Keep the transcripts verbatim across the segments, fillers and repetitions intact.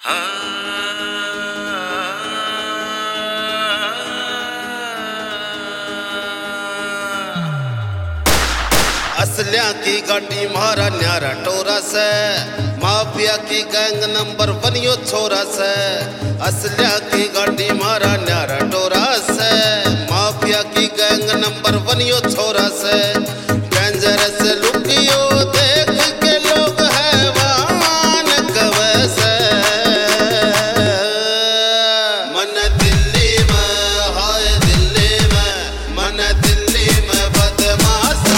असलिया की गाड़ी मारा न्यारा टोरा से, माफिया की गैंग नंबर वन यो छोरा से। असलिया की गाड़ी मारा न्यारा टोरा से, माफिया की गैंग नंबर वन यो छोरा से। डेंजरस लुकियो देख के लोग हैवान कवे से। मन दिल्ली में हाय दिल्ली में, मन दिल्ली में बदमाशा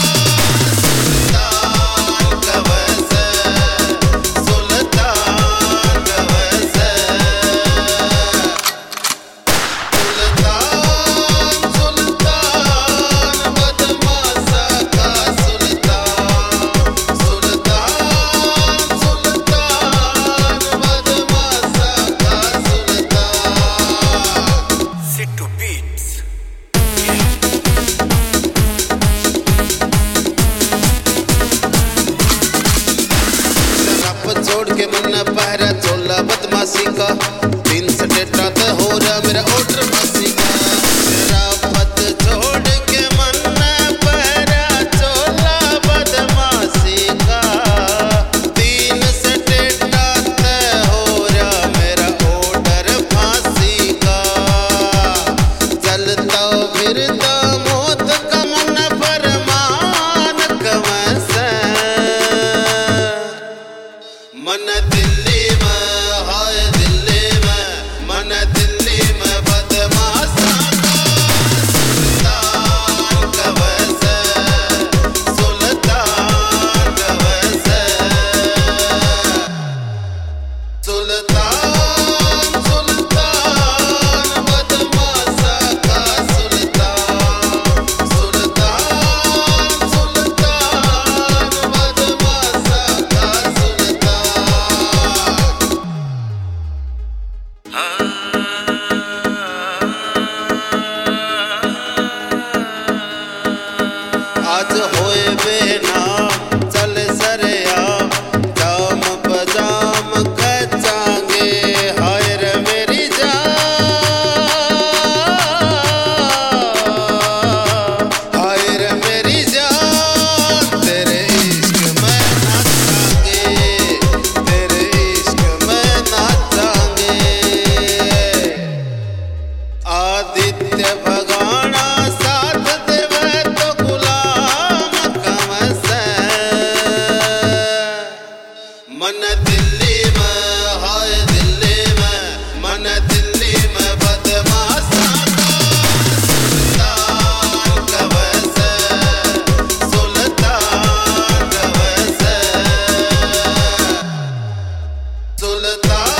छोड़ के मन पहरा चोला बदमाशी का। तीन स्टेटा ते हो रहा मेरा ऑर्डर फांसी का। शराफत छोड़ के मन पहरा चोला बदमाशी का। तीन स्टेटा ते हो रहा मेरा ऑर्डर फांसी का। चलता फिरता मौत का मन फरमान कवन से। मन दिल्ली में हाय दिल्ली में, मन दिल्ली में बदमाशा सुल्तान कवे से, सुल्तान कवे से। सुल्तान सुल्तान बदमाशा का सुल्तान, सुल्तान सुल्तान बदमाशा का सुल्तान। आज होए बेना चल सरिया, जाम बजाम खचांगे। हाय रे मेरी जान, हाय रे मेरी जान। तेरे इश्क में नाचांगे, तेरे इश्क में नाचांगे। आदित्य भगाना साथ देवे तो गुलाम कवन से। मन दिल्ली में हाय दिल्ली में, मन दिल्ली में बदमाशा सुल्तान कवे से, सुल्तान कवे से। सुल्तान